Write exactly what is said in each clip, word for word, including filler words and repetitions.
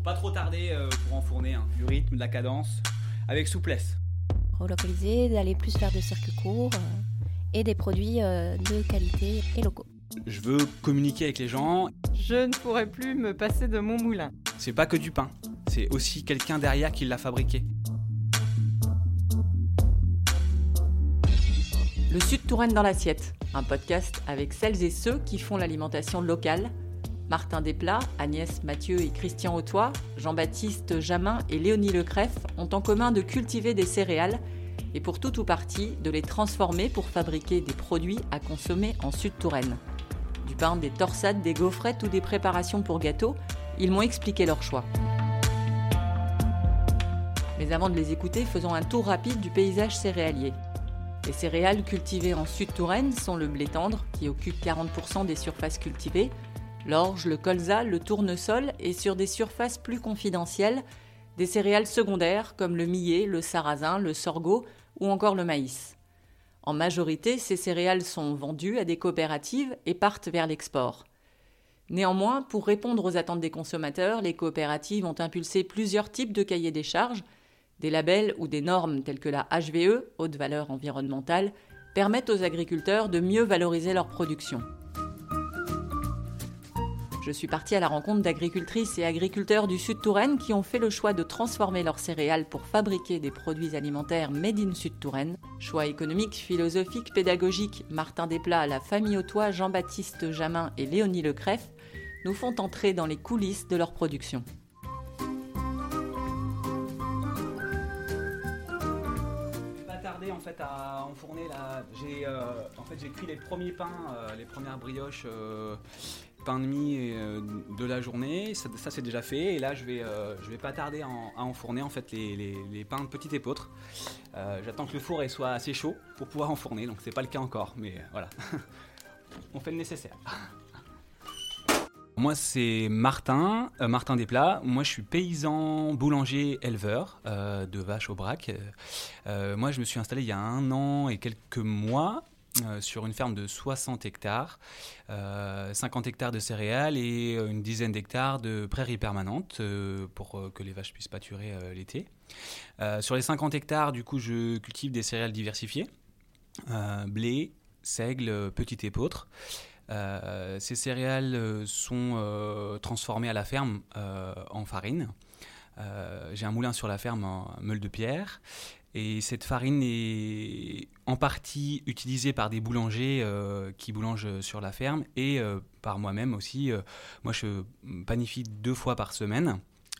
pas trop tarder euh, pour enfourner, hein. Du rythme, de la cadence, avec souplesse. Relocaliser, d'aller plus faire de circuits courts euh, et des produits euh, de qualité et locaux. Je veux communiquer avec les gens. Je ne pourrais plus me passer de mon moulin. C'est pas que du pain, c'est aussi quelqu'un derrière qui l'a fabriqué. Le Sud Touraine dans l'assiette, un podcast avec celles et ceux qui font l'alimentation locale. Martin Desplat, Agnès Mathieu et Christian Hautois, Jean-Baptiste Jamin et Léonie Lecreffe ont en commun de cultiver des céréales et pour tout ou partie de les transformer pour fabriquer des produits à consommer en Sud-Touraine. Du pain, des torsades, des gaufrettes ou des préparations pour gâteaux, ils m'ont expliqué leur choix. Mais avant de les écouter, faisons un tour rapide du paysage céréalier. Les céréales cultivées en Sud-Touraine sont le blé tendre, qui occupe quarante pour cent des surfaces cultivées, l'orge, le colza, le tournesol et sur des surfaces plus confidentielles, des céréales secondaires comme le millet, le sarrasin, le sorgho ou encore le maïs. En majorité, ces céréales sont vendues à des coopératives et partent vers l'export. Néanmoins, pour répondre aux attentes des consommateurs, les coopératives ont impulsé plusieurs types de cahiers des charges. Des labels ou des normes telles que la H V E, haute valeur environnementale, permettent aux agriculteurs de mieux valoriser leur production. Je suis partie à la rencontre d'agricultrices et agriculteurs du Sud-Touraine qui ont fait le choix de transformer leurs céréales pour fabriquer des produits alimentaires made in Sud-Touraine. Choix économique, philosophique, pédagogique, Martin Desplat, la famille Hautois, Jean-Baptiste Jamin et Léonie Lecreffe nous font entrer dans les coulisses de leur production. En fait à enfourner là, j'ai euh, en fait j'ai cuit les premiers pains, euh, les premières brioches euh, pain de mie euh, de la journée. Ça, ça c'est déjà fait et là je vais euh, je vais pas tarder à, en, à enfourner en fait les, les, les pains de petite épeautre. Euh, j'attends que le four soit assez chaud pour pouvoir enfourner, donc c'est pas le cas encore, mais euh, voilà, on fait le nécessaire. Moi, c'est Martin, euh, Martin Desplat. Moi, je suis paysan, boulanger, éleveur euh, de vaches au brac. Euh, moi, je me suis installé il y a un an et quelques mois euh, sur une ferme de soixante hectares, euh, cinquante hectares de céréales et une dizaine d'hectares de prairies permanentes euh, pour euh, que les vaches puissent pâturer euh, l'été. Euh, sur les cinquante hectares, du coup, je cultive des céréales diversifiées, euh, blé, seigle, petite épeautre. Euh, ces céréales euh, sont euh, transformées à la ferme euh, en farine. Euh, j'ai un moulin sur la ferme en meule de pierre et cette farine est en partie utilisée par des boulangers euh, qui boulangent sur la ferme et euh, par moi-même aussi. Euh, moi, je panifie deux fois par semaine,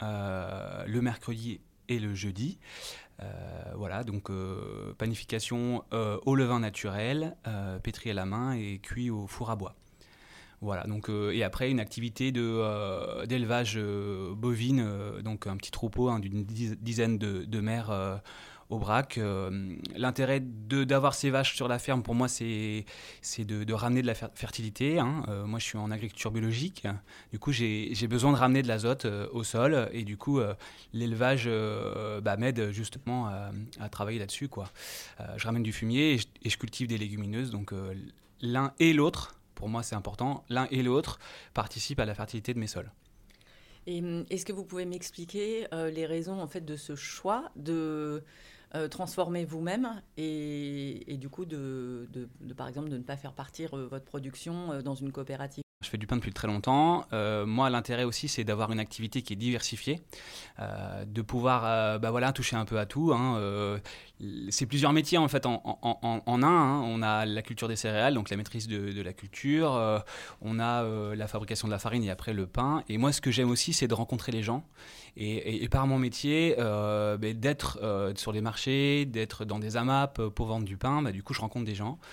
euh, le mercredi et le jeudi. Euh, voilà, donc euh, panification euh, au levain naturel, euh, pétri à la main et cuit au four à bois. Voilà, donc, euh, et après une activité de, euh, d'élevage euh, bovine, euh, donc un petit troupeau hein, d'une dizaine de, de mères euh, au brac. Euh, l'intérêt de, d'avoir ces vaches sur la ferme, pour moi, c'est, c'est de, de ramener de la fertilité. Hein. Euh, moi, je suis en agriculture biologique. Du coup, j'ai, j'ai besoin de ramener de l'azote euh, au sol. Et du coup, euh, l'élevage euh, bah, m'aide justement à, à travailler là-dessus, quoi. Euh, je ramène du fumier et je, et je cultive des légumineuses. Donc, euh, l'un et l'autre, pour moi, c'est important. L'un et l'autre participent à la fertilité de mes sols. Et est-ce que vous pouvez m'expliquer euh, les raisons en fait, de ce choix de euh, transformer vous-même et, et du coup, de, de, de, par exemple, de ne pas faire partir euh, votre production euh, dans une coopérative ? Je fais du pain depuis très longtemps. Euh, moi, l'intérêt aussi, c'est d'avoir une activité qui est diversifiée, euh, de pouvoir euh, bah voilà, toucher un peu à tout. Hein. Euh, c'est plusieurs métiers en fait en, en, en, en un. Hein. On a la culture des céréales, donc la maîtrise de, de la culture. Euh, on a euh, la fabrication de la farine et après le pain. Et moi, ce que j'aime aussi, c'est de rencontrer les gens. Et, et, et par mon métier, euh, bah, d'être euh, sur des marchés, d'être dans des AMAP pour vendre du pain. Bah, du coup, je rencontre des gens.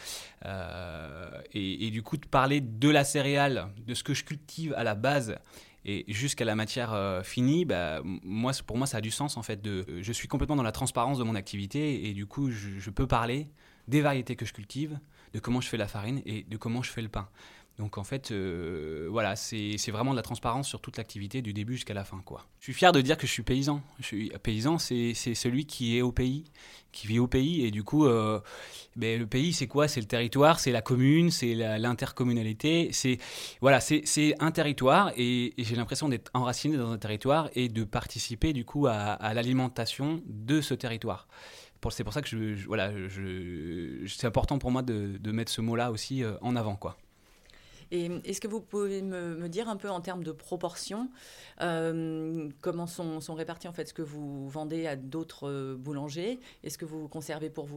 Euh, et, et du coup, de parler de la céréale, de ce que je cultive à la base et jusqu'à la matière euh, finie, bah, moi, pour moi, ça a du sens en fait. De, je suis complètement dans la transparence de mon activité et du coup, je, je peux parler des variétés que je cultive, de comment je fais la farine et de comment je fais le pain. Donc en fait, euh, voilà, c'est, c'est vraiment de la transparence sur toute l'activité du début jusqu'à la fin, quoi. Je suis fier de dire que je suis paysan. Je suis paysan, c'est, c'est celui qui est au pays, qui vit au pays. Et du coup, euh, ben, le pays, c'est quoi ? C'est le territoire, c'est la commune, c'est la, l'intercommunalité. C'est, voilà, c'est, c'est un territoire et, et j'ai l'impression d'être enraciné dans un territoire et de participer du coup à, à l'alimentation de ce territoire. C'est pour ça que je, je, voilà, je, c'est important pour moi de, de mettre ce mot-là aussi euh, en avant, quoi. Et est-ce que vous pouvez me, me dire un peu en termes de proportion, euh, comment sont, sont répartis en fait ce que vous vendez à d'autres euh, boulangers et ce que vous conservez pour vous ?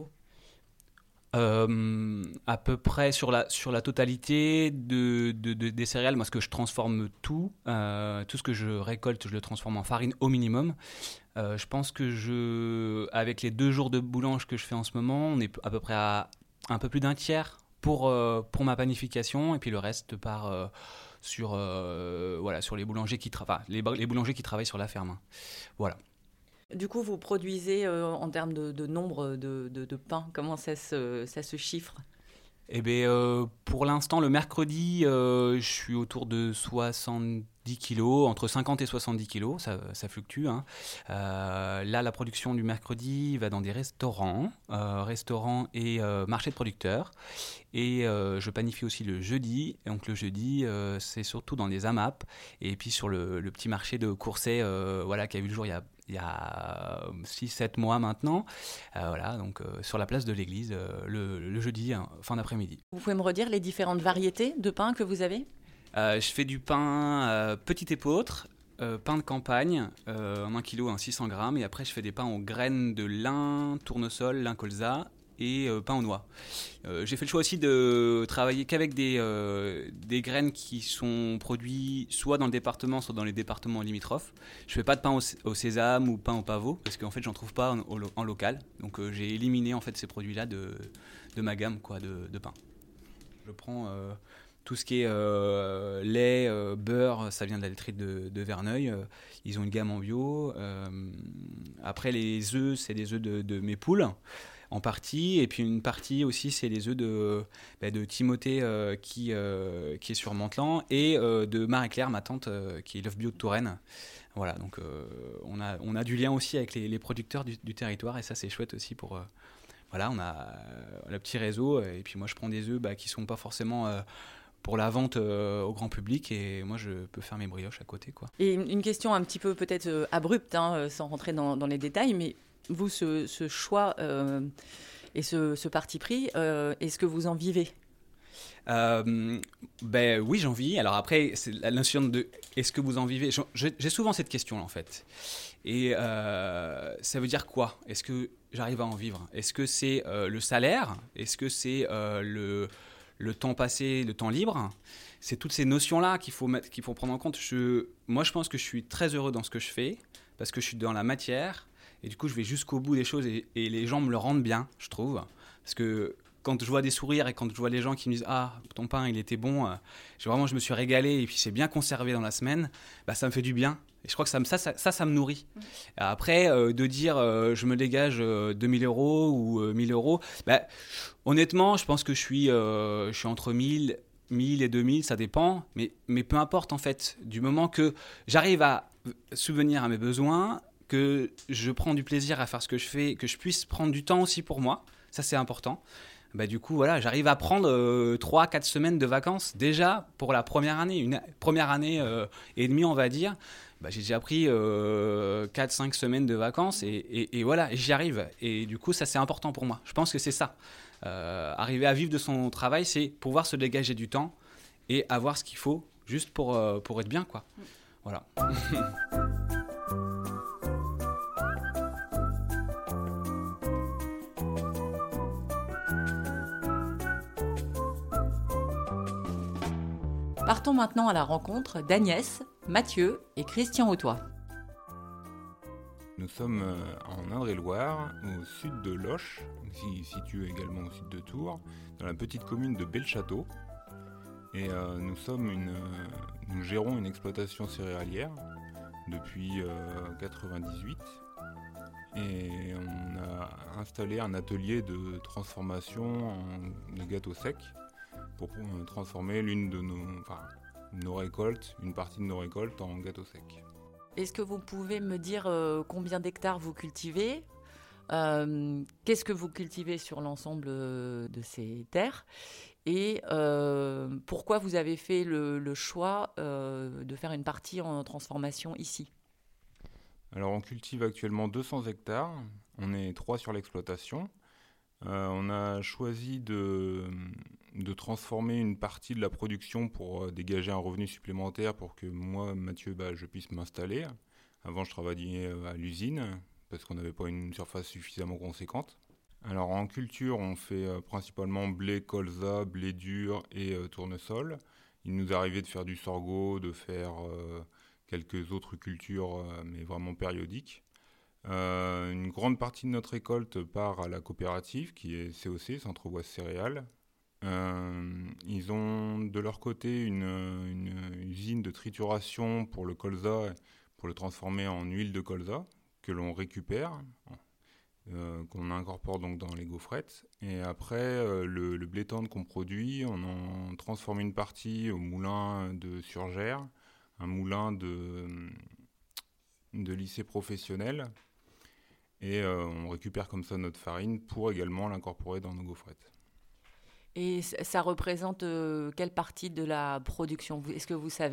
Euh, à peu près sur la, sur la totalité de, de, de, des céréales, moi ce que je transforme tout, euh, tout ce que je récolte, je le transforme en farine au minimum. Euh, je pense que je, avec les deux jours de boulange que je fais en ce moment, on est à peu près à un peu plus d'un tiers pour, euh, pour ma panification et puis le reste part euh, sur, euh, voilà, sur les, boulangers qui tra- enfin, les, les boulangers qui travaillent sur la ferme. Voilà. Du coup, vous produisez euh, en termes de, de nombre de, de, de pains, comment ça se, ça se chiffre ? Eh bien, euh, pour l'instant, le mercredi, euh, je suis autour de soixante-dix kilos, entre cinquante et soixante-dix kilos, ça, ça fluctue. Hein. Euh, là, la production du mercredi va dans des restaurants, euh, restaurants et euh, marchés de producteurs. Et euh, je planifie aussi le jeudi. Et donc le jeudi, euh, c'est surtout dans des AMAP. Et puis sur le, le petit marché de Courset, euh, voilà, qui a vu le jour il y a il y a six sept mois maintenant, euh, voilà, donc euh, sur la place de l'église, euh, le, le jeudi, hein, fin d'après-midi. Vous pouvez me redire les différentes variétés de pain que vous avez ? euh, Je fais du pain euh, petit épeautre, euh, pain de campagne, euh, en un kilo, en six cents grammes, et après je fais des pains aux graines de lin, tournesol, lin colza, et euh, pain aux noix. Euh, j'ai fait le choix aussi de travailler qu'avec des, euh, des graines qui sont produites soit dans le département, soit dans les départements limitrophes. Je fais pas de pain au, au sésame ou pain au pavot parce qu'en fait j'en trouve pas en, en, en local. Donc euh, j'ai éliminé en fait ces produits-là de, de ma gamme quoi, de, de pain. Je prends euh, tout ce qui est euh, lait, euh, beurre, ça vient de la laiterie de, de Verneuil. Euh, ils ont une gamme en bio. Euh, après les œufs, c'est des œufs de, de mes poules. En partie, et puis une partie aussi, c'est les œufs de, bah, de Timothée euh, qui, euh, qui est sur Mantelan et euh, de Marie-Claire, ma tante, euh, qui est l'œuf bio de Touraine. Voilà, donc euh, on, a, on a du lien aussi avec les, les producteurs du, du territoire et ça, c'est chouette aussi pour. Euh, voilà, on a euh, le petit réseau et puis moi, je prends des œufs bah, qui ne sont pas forcément. Euh, pour la vente euh, au grand public et moi je peux faire mes brioches à côté quoi. Et une question un petit peu peut-être euh, abrupte hein, sans rentrer dans, dans les détails, mais vous ce, ce choix euh, et ce, ce parti pris, euh, est-ce que vous en vivez ? Euh, ben oui, j'en vis. Alors après, c'est la notion de est-ce que vous en vivez ? J'ai, j'ai souvent cette question en fait. Et euh, ça veut dire quoi ? Est-ce que j'arrive à en vivre ? Est-ce que c'est euh, le salaire ? Est-ce que c'est euh, le le temps passé, le temps libre ? C'est toutes ces notions-là qu'il faut mettre, qu'il faut prendre en compte. Je, moi, je pense que je suis très heureux dans ce que je fais parce que je suis dans la matière et du coup, je vais jusqu'au bout des choses et, et les gens me le rendent bien, je trouve. Parce que quand je vois des sourires et quand je vois les gens qui me disent « Ah, ton pain, il était bon, euh, vraiment, je me suis régalé et puis c'est bien conservé dans la semaine », bah, ça me fait du bien. Et je crois que ça, ça, ça, ça, ça me nourrit. Mmh. Après, euh, de dire euh, je me dégage euh, deux mille euros ou euh, mille euros, bah, honnêtement, je pense que je suis, euh, je suis entre mille, mille et deux mille, ça dépend. Mais, mais peu importe, en fait, du moment que j'arrive à subvenir à mes besoins, que je prends du plaisir à faire ce que je fais, que je puisse prendre du temps aussi pour moi, ça c'est important. Bah, du coup, voilà, j'arrive à prendre euh, trois à quatre semaines de vacances déjà pour la première année, une première année euh, et demie, on va dire. Bah, j'ai déjà pris euh, quatre à cinq semaines de vacances et, et, et voilà, j'y arrive. Et du coup, ça, c'est important pour moi. Je pense que c'est ça. Euh, arriver à vivre de son travail, c'est pouvoir se dégager du temps et avoir ce qu'il faut juste pour, euh, pour être bien, quoi. Voilà. Partons maintenant à la rencontre d'Agnès, Mathieu et Christian Hautois. Nous sommes en Indre-et-Loire, au sud de Loches, qui se situe également au sud de Tours, dans la petite commune de Belchâteau. Et euh, nous, sommes une, euh, nous gérons une exploitation céréalière depuis mille neuf cent quatre-vingt-dix-huit. Et on a installé un atelier de transformation en, de gâteaux secs pour euh, transformer l'une de nos, enfin, nos récoltes, une partie de nos récoltes en gâteau sec. Est-ce que vous pouvez me dire euh, combien d'hectares vous cultivez ? Euh, qu'est-ce que vous cultivez sur l'ensemble de ces terres et euh, pourquoi vous avez fait le, le choix euh, de faire une partie en transformation ici ? Alors on cultive actuellement deux cents hectares, on est trois sur l'exploitation. Euh, on a choisi de, de transformer une partie de la production pour dégager un revenu supplémentaire pour que moi, Mathieu, bah, je puisse m'installer. Avant je travaillais à l'usine, parce qu'on n'avait pas une surface suffisamment conséquente. Alors en culture, on fait euh, principalement blé, colza, blé dur et euh, tournesol. Il nous arrivait de faire du sorgho, de faire euh, quelques autres cultures, euh, mais vraiment périodiques. Euh, une grande partie de notre récolte part à la coopérative, qui est C O C, Centre Oise Céréales. Euh, ils ont de leur côté une, une usine de trituration pour le colza, pour le transformer en huile de colza, que l'on récupère, euh, qu'on incorpore donc dans les gaufrettes. Et après, euh, le, le blé tendre qu'on produit, on en transforme une partie au moulin de Surgères, un moulin de, de lycée professionnel. Et euh, on récupère comme ça notre farine pour également l'incorporer dans nos gaufrettes. Et ça représente euh, quelle partie de la production ? Est-ce que vous savez ?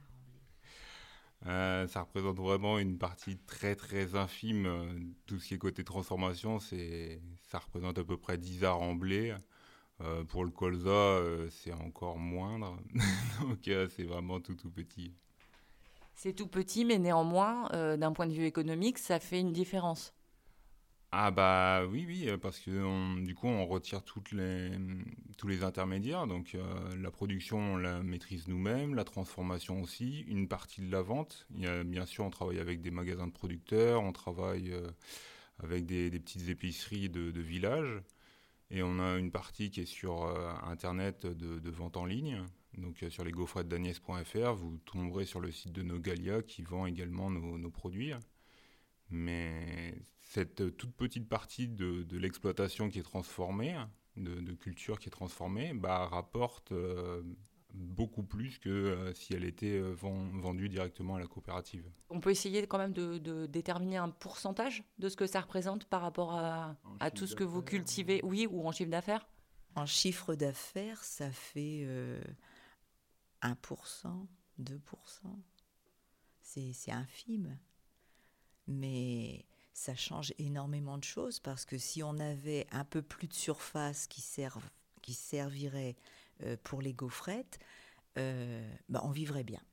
Euh, ça représente vraiment une partie très très infime. Tout ce qui est côté transformation, c'est, ça représente à peu près dix arts en blé. Euh, pour le colza, euh, c'est encore moindre. Donc euh, c'est vraiment tout tout petit. C'est tout petit, mais néanmoins, euh, d'un point de vue économique, ça fait une différence. Ah bah oui, oui, parce que on, du coup, on retire toutes les, tous les intermédiaires. Donc euh, la production, on la maîtrise nous-mêmes, la transformation aussi, une partie de la vente. Il y a, bien sûr, on travaille avec des magasins de producteurs, on travaille euh, avec des, des petites épiceries de, de village. Et on a une partie qui est sur euh, Internet de, de vente en ligne. Donc euh, sur les gaufrettes d'agnès point f r, vous tomberez sur le site de Nogalia qui vend également nos, nos produits. Mais cette toute petite partie de, de l'exploitation qui est transformée, de, de culture qui est transformée, bah, rapporte euh, beaucoup plus que euh, si elle était euh, vend, vendue directement à la coopérative. On peut essayer quand même de, de déterminer un pourcentage de ce que ça représente par rapport à, à tout ce que vous cultivez, oui, ou en chiffre d'affaires ? En chiffre d'affaires, ça fait euh, un pour cent, deux pour cent. C'est, c'est infime. Mais ça change énormément de choses parce que si on avait un peu plus de surface qui, serve, qui servirait euh, pour les gaufrettes, euh, bah on vivrait bien.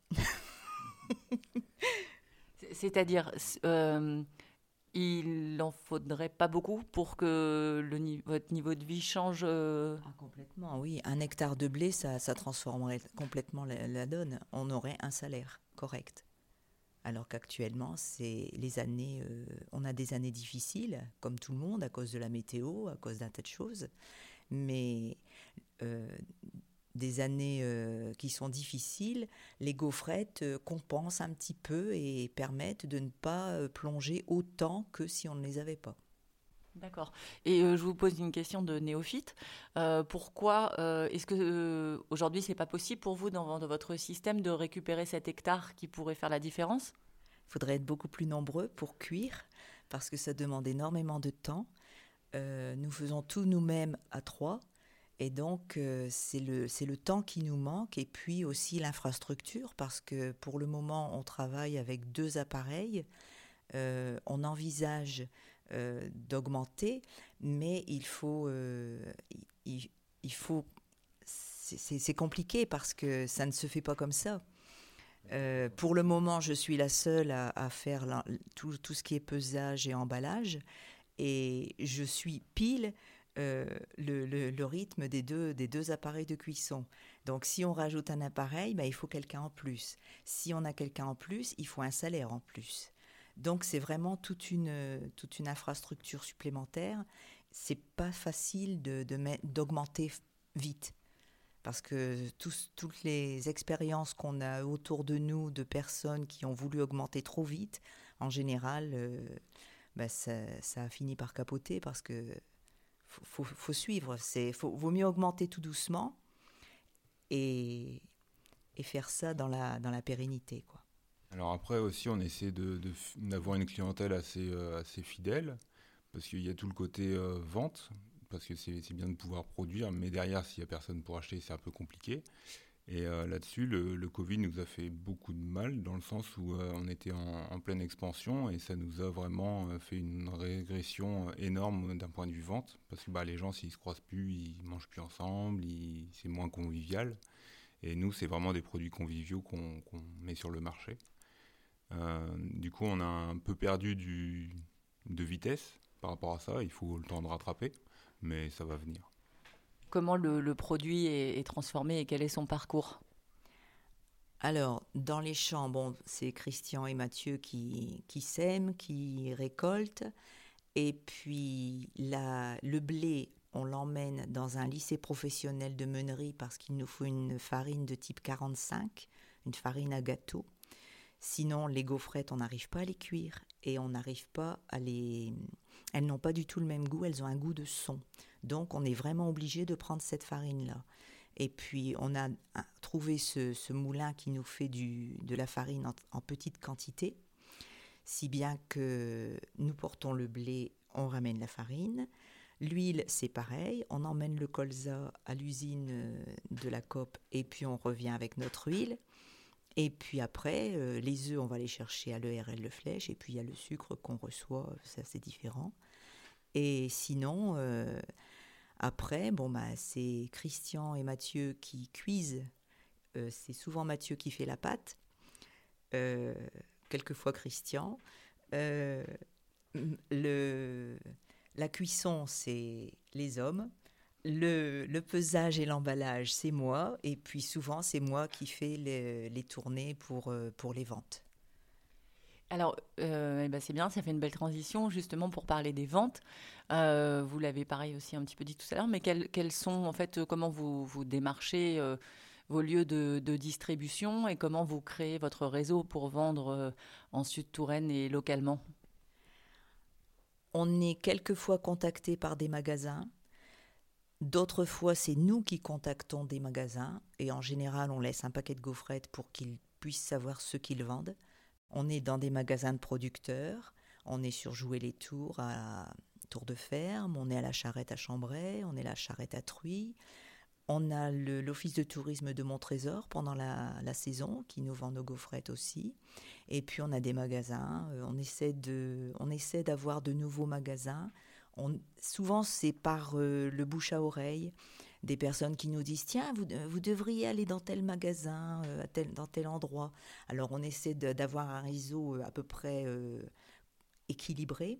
C'est-à-dire, euh, il n'en faudrait pas beaucoup pour que le, votre niveau de vie change euh... ah, complètement, oui. Un hectare de blé, ça, ça transformerait complètement la, la donne. On aurait un salaire correct. Alors qu'actuellement, c'est les années, euh, on a des années difficiles, comme tout le monde, à cause de la météo, à cause d'un tas de choses. Mais euh, des années euh, qui sont difficiles, les gaufrettes euh, compensent un petit peu et permettent de ne pas euh, plonger autant que si on ne les avait pas. D'accord. Et euh, je vous pose une question de néophyte. Euh, pourquoi euh, est-ce que euh, aujourd'hui c'est pas possible pour vous dans, dans votre système de récupérer cet hectare qui pourrait faire la différence ? Il faudrait être beaucoup plus nombreux pour cuire parce que ça demande énormément de temps. Euh, nous faisons tout nous-mêmes à trois et donc euh, c'est le, c'est le temps qui nous manque et puis aussi l'infrastructure parce que pour le moment on travaille avec deux appareils. Euh, on envisage Euh, d'augmenter, mais il faut, euh, il, il faut c'est, c'est, c'est compliqué parce que ça ne se fait pas comme ça. Euh, pour le moment, je suis la seule à, à faire la, tout, tout ce qui est pesage et emballage, et je suis pile euh, le, le, le rythme des deux, des deux appareils de cuisson. Donc, si on rajoute un appareil, ben, il faut quelqu'un en plus. Si on a quelqu'un en plus, il faut un salaire en plus. Donc, c'est vraiment toute une, toute une infrastructure supplémentaire. C'est pas facile de, de mettre, d'augmenter vite. Parce que tous, toutes les expériences qu'on a autour de nous de personnes qui ont voulu augmenter trop vite, en général, euh, ben ça, ça a fini par capoter parce que faut, faut, faut suivre. C'est, faut, vaut mieux augmenter tout doucement et, et faire ça dans la, dans la pérennité, quoi. Alors après aussi, on essaie de, de, d'avoir une clientèle assez, euh, assez fidèle, parce qu'il y a tout le côté euh, vente, parce que c'est, c'est bien de pouvoir produire, mais derrière, s'il n'y a personne pour acheter, c'est un peu compliqué. Et euh, là-dessus, le, le Covid nous a fait beaucoup de mal, dans le sens où euh, on était en, en pleine expansion, et ça nous a vraiment euh, fait une régression énorme d'un point de vue vente, parce que bah, les gens, s'ils ne se croisent plus, ils ne mangent plus ensemble, ils, c'est moins convivial. Et nous, c'est vraiment des produits conviviaux qu'on, qu'on met sur le marché. Euh, du coup, on a un peu perdu du, de vitesse par rapport à ça. Il faut le temps de rattraper, mais ça va venir. Comment le, le produit est, est transformé et quel est son parcours ? Alors, dans les champs, bon, c'est Christian et Mathieu qui, qui sèment, qui récoltent. Et puis, la, le blé, on l'emmène dans un lycée professionnel de meunerie parce qu'il nous faut une farine de type quarante-cinq, une farine à gâteau. Sinon, les gaufrettes, on n'arrive pas à les cuire et on n'arrive pas à les... Elles n'ont pas du tout le même goût, elles ont un goût de son. Donc, on est vraiment obligé de prendre cette farine-là. Et puis, on a trouvé ce, ce moulin qui nous fait du, de la farine en, en petite quantité, si bien que nous portons le blé, on ramène la farine. L'huile, c'est pareil, on emmène le colza à l'usine de la C O P et puis on revient avec notre huile. Et puis après, euh, les œufs, on va les chercher à l'E R L Le Flèche. Et puis il y a le sucre qu'on reçoit, ça c'est différent. Et sinon, euh, après, bon, bah, c'est Christian et Mathieu qui cuisent. Euh, c'est souvent Mathieu qui fait la pâte, euh, quelquefois Christian. Euh, le, la cuisson, c'est les hommes. Le, le pesage et l'emballage, c'est moi. Et puis souvent, c'est moi qui fais les, les tournées pour, pour les ventes. Alors, euh, eh ben c'est bien, ça fait une belle transition justement pour parler des ventes. Euh, vous l'avez pareil aussi un petit peu dit tout à l'heure, mais quels, quels sont en fait, comment vous, vous démarchez euh, vos lieux de, de distribution et comment vous créez votre réseau pour vendre euh, en Sud-Touraine et localement ? On est quelquefois contacté par des magasins. D'autres fois, c'est nous qui contactons des magasins et en général, on laisse un paquet de gaufrettes pour qu'ils puissent savoir ce qu'ils vendent. On est dans des magasins de producteurs, on est sur Jouer-les-Tours à Tour de Ferme, on est à la Charrette à Chambray, on est à la Charrette à Truy. On a le, l'office de tourisme de Montrésor pendant la, la saison qui nous vend nos gaufrettes aussi. Et puis on a des magasins, on essaie, de, on essaie d'avoir de nouveaux magasins. On, souvent, c'est par euh, le bouche à oreille, des personnes qui nous disent « Tiens, vous, vous devriez aller dans tel magasin, euh, à tel, dans tel endroit. » Alors, on essaie de, d'avoir un réseau à peu près euh, équilibré.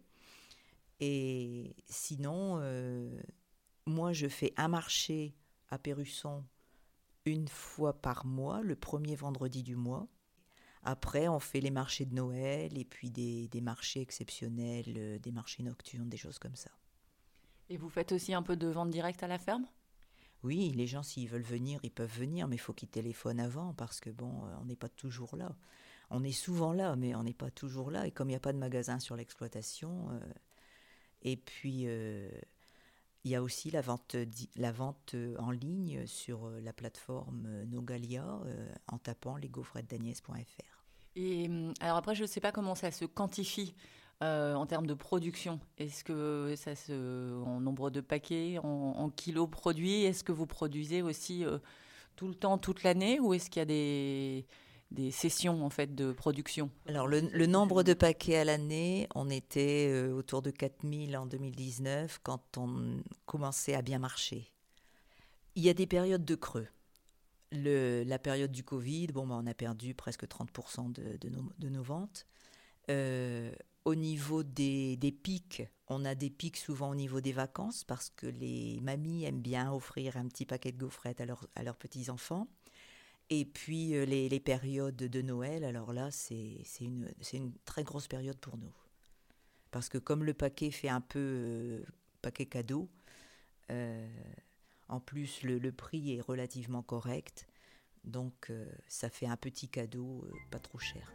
Et sinon, euh, moi, je fais un marché à Pérusson une fois par mois, le premier vendredi du mois. Après, on fait les marchés de Noël et puis des, des marchés exceptionnels, euh, des marchés nocturnes, des choses comme ça. Et vous faites aussi un peu de vente directe à la ferme ? Oui, les gens, s'ils veulent venir, ils peuvent venir, mais il faut qu'ils téléphonent avant parce que, bon, euh, on n'est pas toujours là. On est souvent là, mais on n'est pas toujours là. Et comme il n'y a pas de magasin sur l'exploitation, euh, et puis euh, il y a aussi la vente, la vente en ligne sur la plateforme Nogalia euh, en tapant les gaufrettes d'agnès point f r. Et alors après, je ne sais pas comment ça se quantifie euh, en termes de production. Est-ce que ça se, en nombre de paquets, en, en kilos produits, est-ce que vous produisez aussi euh, tout le temps, toute l'année, ou est-ce qu'il y a des, des sessions en fait de production ? Alors le, le nombre de paquets à l'année, on était euh, autour de quatre mille en deux mille dix-neuf quand on commençait à bien marcher. Il y a des périodes de creux. Le, la période du Covid, bon, bah, on a perdu presque trente pour cent de, de, nos, de nos ventes. Euh, au niveau des, des pics, on a des pics souvent au niveau des vacances parce que les mamies aiment bien offrir un petit paquet de gaufrettes à, leur, à leurs petits-enfants. Et puis euh, les, les périodes de Noël, alors là, c'est, c'est, une, c'est une très grosse période pour nous. Parce que comme le paquet fait un peu euh, paquet cadeau, euh, en plus, le, le prix est relativement correct, donc euh, ça fait un petit cadeau euh, pas trop cher.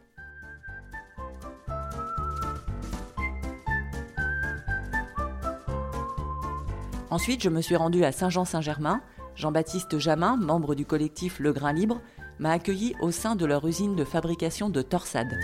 Ensuite, je me suis rendue à Saint-Jean-Saint-Germain, Jean-Baptiste Jamin, membre du collectif Le Grain Libre, m'a accueilli au sein de leur usine de fabrication de torsades.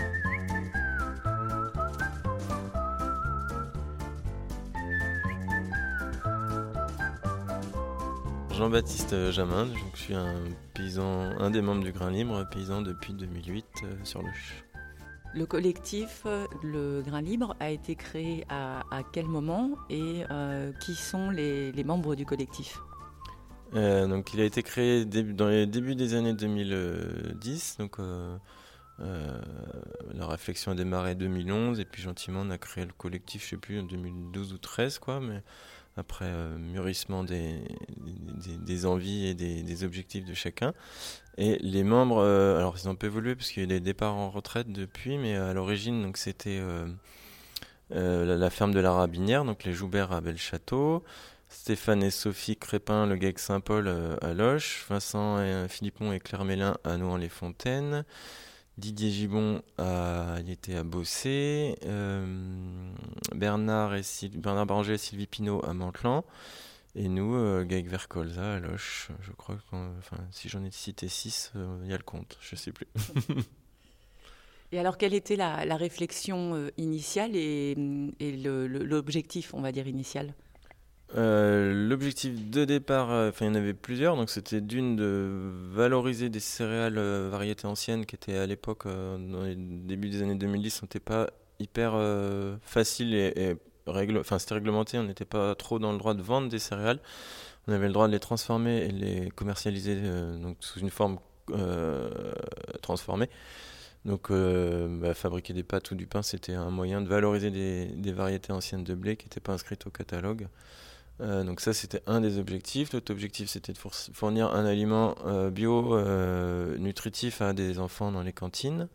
Jean-Baptiste Jamin, donc je suis un paysan, un des membres du Grain Libre, paysan depuis deux mille huit euh, sur Loches. Le collectif Le Grain Libre a été créé à, à quel moment et euh, qui sont les, les membres du collectif ? Euh, donc, il a été créé début, dans les débuts des années deux mille dix. Donc, euh, euh, la réflexion a démarré en deux mille onze et puis gentiment on a créé le collectif, je ne sais plus, en deux mille douze ou treize, quoi. Mais après euh, mûrissement des, des, des envies et des, des objectifs de chacun. Et les membres, euh, alors ils ont un peu évolué parce qu'il y a eu des départs en retraite depuis, mais à l'origine, donc c'était euh, euh, la, la ferme de la Rabinière, donc les Joubert à Belchâteau. Stéphane et Sophie Crépin, le Geek Saint-Paul euh, à Loches, Vincent et euh, Philippon et Claire Mélin à Nouan-les-Fontaines, Didier Gibon à, il était à Bossé, euh, Bernard, et Syl- Bernard Branger et Sylvie Pinault à Mantelan, et nous, euh, Geek Vercolza à Loches. Je crois que enfin, si j'en ai cité six, il euh, y a le compte, je ne sais plus. Et alors, quelle était la, la réflexion euh, initiale et, et le, le, l'objectif, on va dire, initial ? Euh, l'objectif de départ, enfin euh, il y en avait plusieurs, donc c'était d'une de valoriser des céréales euh, variétés anciennes qui étaient à l'époque, euh, dans les débuts des années deux mille dix, n'étaient pas hyper euh, faciles et, et règle, enfin c'était réglementé, on n'était pas trop dans le droit de vendre des céréales, on avait le droit de les transformer et les commercialiser euh, donc sous une forme euh, transformée. Donc euh, bah, fabriquer des pâtes ou du pain, c'était un moyen de valoriser des, des variétés anciennes de blé qui n'étaient pas inscrites au catalogue. Euh, donc ça, c'était un des objectifs. L'autre objectif, c'était de fournir un aliment euh, bio, euh, nutritif à des enfants dans les cantines.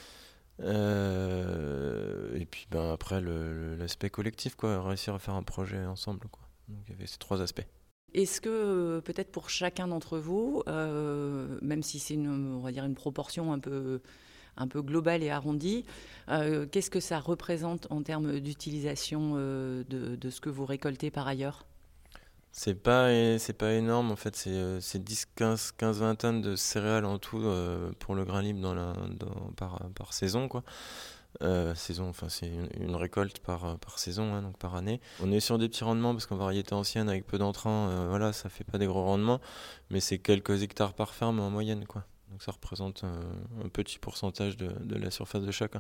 Euh, et puis ben, après, le, le, l'aspect collectif, quoi, réussir à faire un projet ensemble, quoi. Donc il y avait ces trois aspects. Est-ce que peut-être pour chacun d'entre vous, euh, même si c'est une, on va dire une proportion un peu, un peu globale et arrondie, euh, qu'est-ce que ça représente en termes d'utilisation euh, de, de ce que vous récoltez par ailleurs ? C'est pas, c'est pas énorme, en fait, c'est, c'est dix, quinze, quinze, vingt tonnes de céréales en tout euh, pour le Grain Libre dans la, dans, par, par saison, quoi. Euh, saison, enfin c'est une, une récolte par, par saison, hein, donc par année. On est sur des petits rendements parce qu'en variété ancienne avec peu d'entrants, euh, voilà, ça fait pas des gros rendements, mais c'est quelques hectares par ferme en moyenne, quoi. Donc ça représente un, un petit pourcentage de, de la surface de chacun.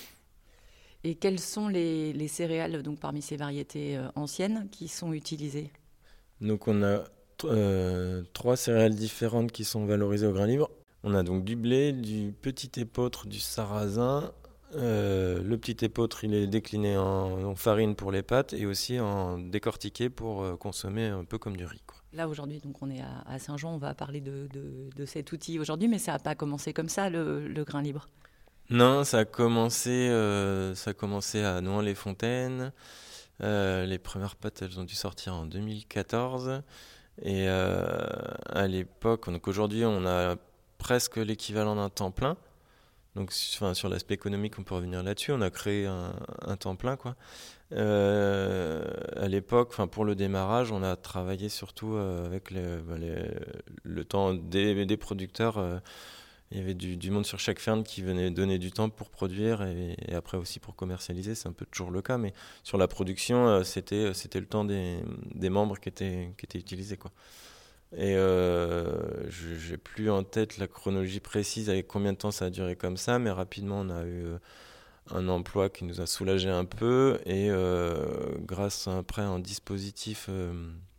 Et quelles sont les, les céréales donc parmi ces variétés euh, anciennes qui sont utilisées ? Donc on a euh, trois céréales différentes qui sont valorisées au Grain Libre. On a donc du blé, du petit épeautre, du sarrasin. Euh, le petit épeautre, il est décliné en, en farine pour les pâtes et aussi en décortiqué pour euh, consommer un peu comme du riz, quoi. Là aujourd'hui, donc on est à, à Saint-Jean, on va parler de, de, de cet outil aujourd'hui, mais ça n'a pas commencé comme ça, le, le Grain Libre. Non, ça a commencé, euh, ça a commencé à Nouan-les-Fontaines. Euh, les premières pâtes, elles ont dû sortir en deux mille quatorze. Et euh, à l'époque, donc aujourd'hui, on a presque l'équivalent d'un temps plein. Donc, enfin, sur l'aspect économique, on peut revenir là-dessus. On a créé un, un temps plein, quoi. Euh, à l'époque, enfin, pour le démarrage, on a travaillé surtout euh, avec les, bah, les, le temps des, des producteurs. Euh, il y avait du, du monde sur chaque ferme qui venait donner du temps pour produire et, et après aussi pour commercialiser. C'est un peu toujours le cas, mais sur la production, euh, c'était, c'était le temps des, des membres qui était, qui était utilisé, quoi. Et euh, je n'ai plus en tête la chronologie précise avec combien de temps ça a duré comme ça, mais rapidement on a eu un emploi qui nous a soulagé un peu et euh, grâce à après un dispositif euh,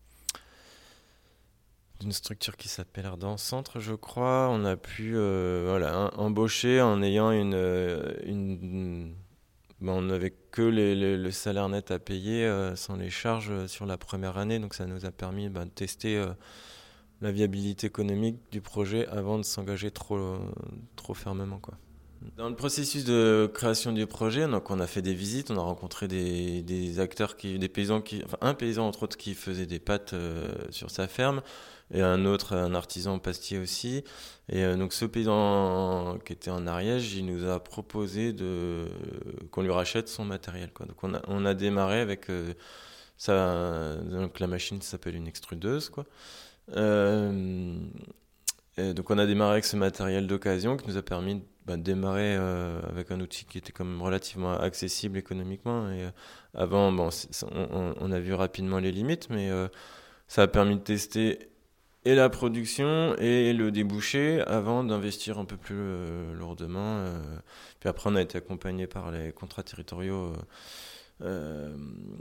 d'une structure qui s'appelle Ardent Centre, je crois, on a pu euh, voilà, un, embaucher en ayant une... une ben, on n'avait que les, les, le salaire net à payer euh, sans les charges sur la première année, donc ça nous a permis ben, de tester euh, la viabilité économique du projet avant de s'engager trop, trop fermement, quoi. Dans le processus de création du projet, donc on a fait des visites, on a rencontré des, des acteurs, qui, des paysans, qui, enfin un paysan entre autres qui faisait des pâtes euh, sur sa ferme, et un autre, un artisan pastier aussi. Et euh, donc ce paysan qui était en Ariège, il nous a proposé de, qu'on lui rachète son matériel, quoi. Donc on a, on a démarré avec euh, ça, donc la machine s'appelle une extrudeuse, quoi. Euh, et donc on a démarré avec ce matériel d'occasion qui nous a permis bah, de démarrer euh, avec un outil qui était quand même relativement accessible économiquement. Et, euh, avant, bon, on, on a vu rapidement les limites, mais euh, ça a permis de tester et la production et le débouché avant d'investir un peu plus euh, lourdement. Euh. Puis après, on a été accompagné par les contrats territoriaux euh, euh,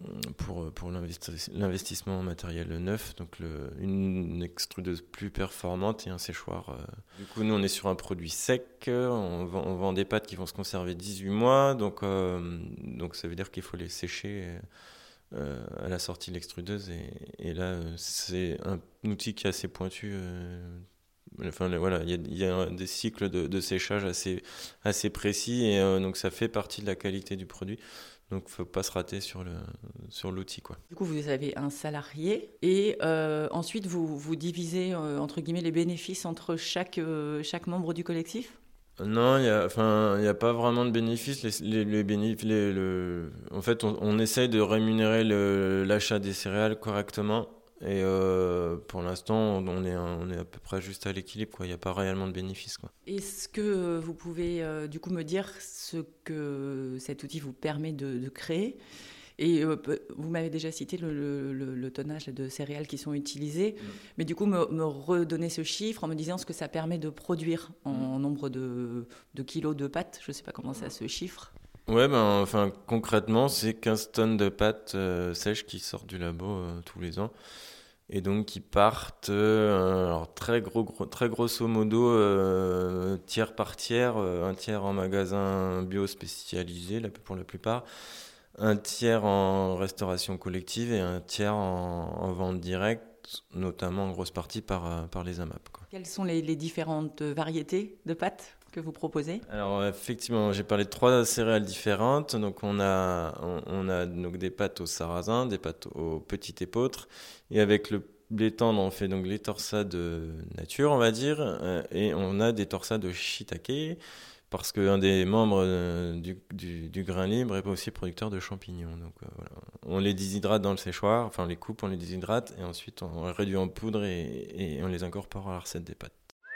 pour, pour l'investi- l'investissement en matériel neuf, donc le, une extrudeuse plus performante et un séchoir. Euh. Du coup, nous, on est sur un produit sec. On vend, on vend des pâtes qui vont se conserver dix-huit mois, donc, euh, donc ça veut dire qu'il faut les sécher. Et, Euh, à la sortie de l'extrudeuse et, et là euh, c'est un outil qui est assez pointu euh, enfin le, voilà il y a, y a des cycles de, de séchage assez, assez précis et euh, donc ça fait partie de la qualité du produit, donc faut pas se rater sur, le, sur l'outil quoi. Du coup vous avez un salarié et euh, ensuite vous, vous divisez euh, entre guillemets les bénéfices entre chaque, euh, chaque membre du collectif? Non, il n'y a, enfin, y a pas vraiment de bénéfices. Les, les, les bénéfices les, le... En fait, on, on essaye de rémunérer le, l'achat des céréales correctement. Et euh, pour l'instant, on est, on est à peu près juste à l'équilibre, quoi. Il n'y a pas réellement de bénéfices, quoi. Est-ce que vous pouvez euh, du coup me dire ce que cet outil vous permet de, de créer ? Et euh, vous m'avez déjà cité le, le, le, le tonnage de céréales qui sont utilisées, mmh. mais du coup me, me redonner ce chiffre en me disant ce que ça permet de produire en mmh. nombre de, de kilos de pâtes. Je ne sais pas comment ça se chiffre. Ouais, ben, enfin, concrètement, c'est quinze tonnes de pâtes euh, sèches qui sortent du labo euh, tous les ans. Et donc qui partent, euh, alors très, gros, gros, très grosso modo, euh, tiers par tiers, euh, un tiers en magasin bio spécialisé pour la plupart, un tiers en restauration collective et un tiers en, en vente directe, notamment en grosse partie par, par les A M A P, quoi. Quelles sont les, les différentes variétés de pâtes que vous proposez ? Alors effectivement, j'ai parlé de trois céréales différentes. Donc on a, on, on a donc des pâtes au sarrasin, des pâtes au petit épeautre, et avec le blé tendre, on fait donc les torsades nature, on va dire, euh, et on a des torsades shiitake, parce qu'un des membres euh, du, du, du grain libre est aussi producteur de champignons. Donc euh, voilà, on les déshydrate dans le séchoir, enfin on les coupe, on les déshydrate, et ensuite on les réduit en poudre et, et on les incorpore à la recette des pâtes.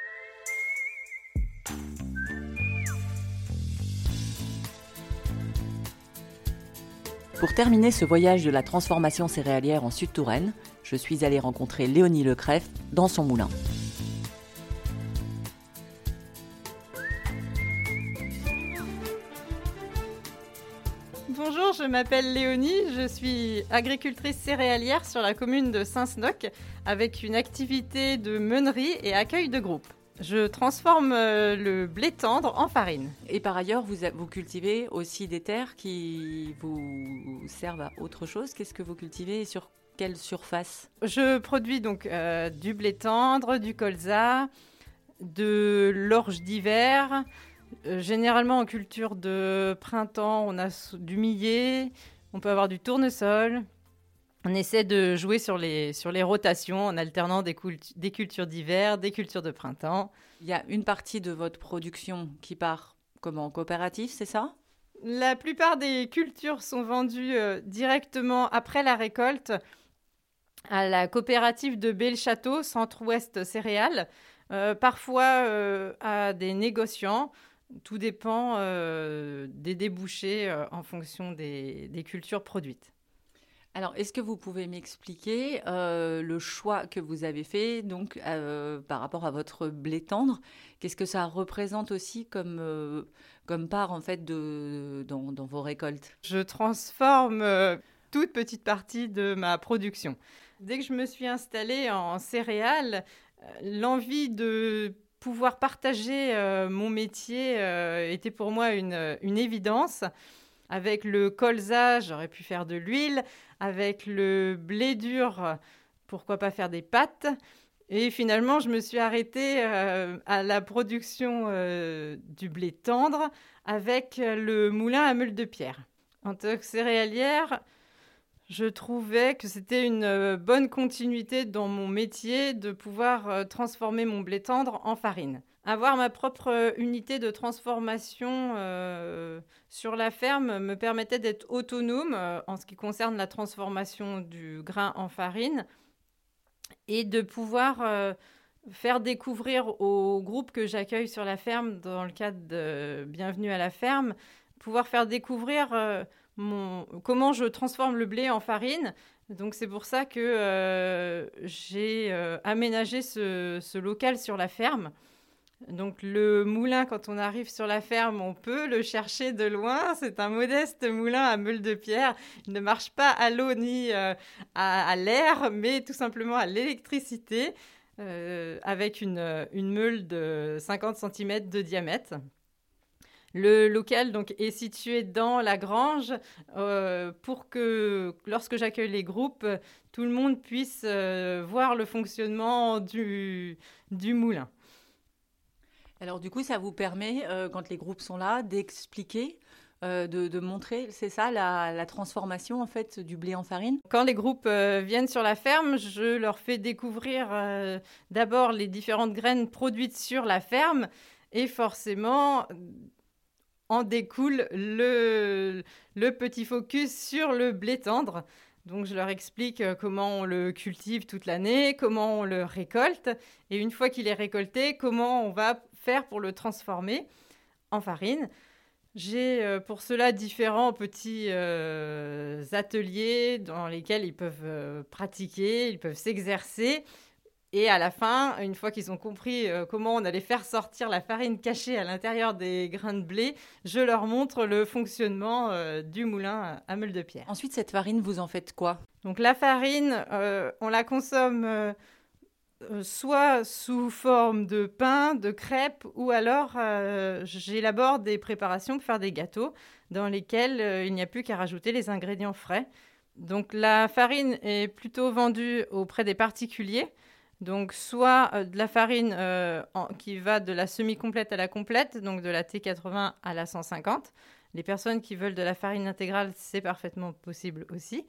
Pour terminer ce voyage de la transformation céréalière en Sud-Touraine, je suis allée rencontrer Léonie Lecrève dans son moulin. Bonjour, je m'appelle Léonie, je suis agricultrice céréalière sur la commune de Saint-Snoc avec une activité de meunerie et accueil de groupe. Je transforme euh, le blé tendre en farine. Et par ailleurs, vous, vous cultivez aussi des terres qui vous servent à autre chose. Qu'est-ce que vous cultivez et sur quelle surface ? Je produis donc euh, du blé tendre, du colza, de l'orge d'hiver. Euh, généralement en culture de printemps, on a du millet, on peut avoir du tournesol. On essaie de jouer sur les, sur les rotations en alternant des, cultu- des cultures d'hiver, des cultures de printemps. Il y a une partie de votre production qui part comme en coopérative, c'est ça ? La plupart des cultures sont vendues euh, directement après la récolte à la coopérative de Belchâteau, Centre-Ouest Céréales, euh, parfois euh, à des négociants. Tout dépend euh, des débouchés euh, en fonction des, des cultures produites. Alors, est-ce que vous pouvez m'expliquer euh, le choix que vous avez fait donc, euh, par rapport à votre blé tendre ? Qu'est-ce que ça représente aussi comme, euh, comme part en fait, de, dans, dans vos récoltes ? Je transforme euh, toute petite partie de ma production. Dès que je me suis installée en céréales, euh, l'envie de pouvoir partager euh, mon métier euh, était pour moi une, une évidence. Avec le colza, j'aurais pu faire de l'huile. Avec le blé dur, pourquoi pas faire des pâtes ? Et finalement, je me suis arrêtée euh, à la production euh, du blé tendre avec le moulin à meule de pierre. En tant que céréalière, je trouvais que c'était une bonne continuité dans mon métier de pouvoir transformer mon blé tendre en farine. Avoir ma propre unité de transformation euh, sur la ferme me permettait d'être autonome euh, en ce qui concerne la transformation du grain en farine et de pouvoir euh, faire découvrir aux groupes que j'accueille sur la ferme, dans le cadre de Bienvenue à la ferme, pouvoir faire découvrir euh, mon, comment je transforme le blé en farine. Donc c'est pour ça que euh, j'ai euh, aménagé ce, ce local sur la ferme. Donc le moulin, quand on arrive sur la ferme, on peut le chercher de loin. C'est un modeste moulin à meule de pierre. Il ne marche pas à l'eau ni euh, à, à l'air, mais tout simplement à l'électricité, euh, avec une, une meule de cinquante centimètres de diamètre. Le local donc, est situé dans la grange euh, pour que, lorsque j'accueille les groupes, tout le monde puisse euh, voir le fonctionnement du, du moulin. Alors du coup, ça vous permet, euh, quand les groupes sont là, d'expliquer, euh, de, de montrer, c'est ça, la, la transformation en fait du blé en farine? Quand les groupes euh, viennent sur la ferme, je leur fais découvrir euh, d'abord les différentes graines produites sur la ferme et forcément en découle le, le petit focus sur le blé tendre. Donc, je leur explique comment on le cultive toute l'année, comment on le récolte, et une fois qu'il est récolté, comment on va faire pour le transformer en farine. J'ai euh, pour cela différents petits euh, ateliers dans lesquels ils peuvent euh, pratiquer, ils peuvent s'exercer. Et à la fin, une fois qu'ils ont compris euh, comment on allait faire sortir la farine cachée à l'intérieur des grains de blé, je leur montre le fonctionnement euh, du moulin à meule de pierre. Ensuite, cette farine, vous en faites quoi? Donc la farine, euh, on la consomme euh, euh, soit sous forme de pain, de crêpes, ou alors euh, j'élabore des préparations pour faire des gâteaux dans lesquels euh, il n'y a plus qu'à rajouter les ingrédients frais. Donc la farine est plutôt vendue auprès des particuliers. Donc, soit euh, de la farine euh, en, qui va de la semi-complète à la complète, donc de la T quatre-vingts à la cent cinquante. Les personnes qui veulent de la farine intégrale, c'est parfaitement possible aussi.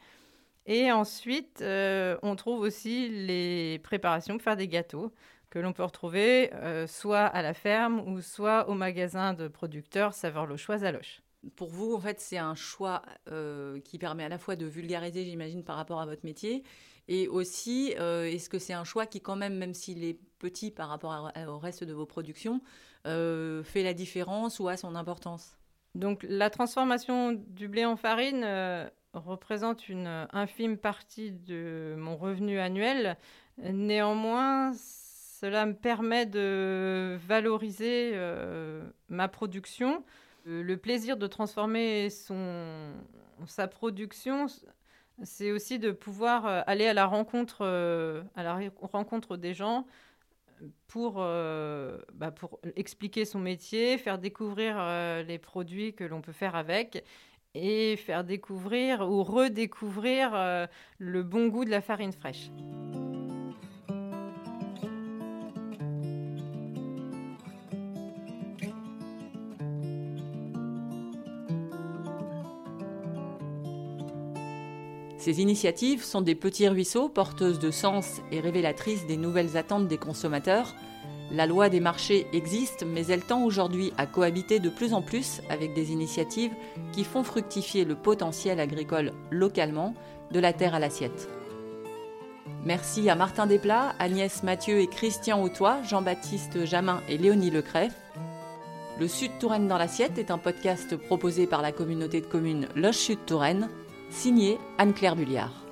Et ensuite, euh, on trouve aussi les préparations pour faire des gâteaux que l'on peut retrouver euh, soit à la ferme ou soit au magasin de producteurs Saveur Lochoise à Loches. Pour vous, en fait, c'est un choix euh, qui permet à la fois de vulgariser, j'imagine, par rapport à votre métier. Et aussi, euh, est-ce que c'est un choix qui, quand même, même s'il est petit par rapport à, au reste de vos productions, euh, fait la différence ou a son importance? Donc, la transformation du blé en farine euh, représente une infime partie de mon revenu annuel. Néanmoins, cela me permet de valoriser euh, ma production. Le plaisir de transformer son, sa production, c'est aussi de pouvoir aller à la rencontre, euh, à la rencontre des gens pour, euh, bah pour expliquer son métier, faire découvrir euh, les produits que l'on peut faire avec et faire découvrir ou redécouvrir euh, le bon goût de la farine fraîche. Ces initiatives sont des petits ruisseaux porteuses de sens et révélatrices des nouvelles attentes des consommateurs. La loi des marchés existe, mais elle tend aujourd'hui à cohabiter de plus en plus avec des initiatives qui font fructifier le potentiel agricole localement, de la terre à l'assiette. Merci à Martin Desplat, Agnès Mathieu et Christian Hautois, Jean-Baptiste Jamin et Léonie Lecrève. Le Sud-Touraine dans l'assiette est un podcast proposé par la communauté de communes Loches Sud-Touraine, signé Anne-Claire Bulliard.